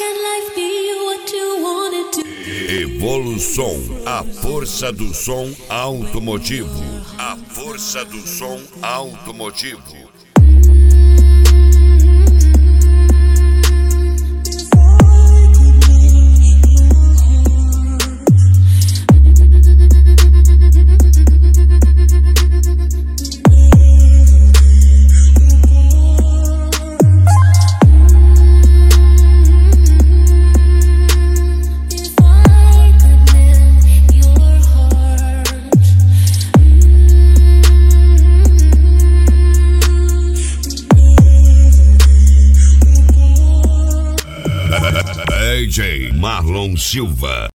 Evolução, a força do som automotivo. A força do som automotivo. DJ Marlon Silva.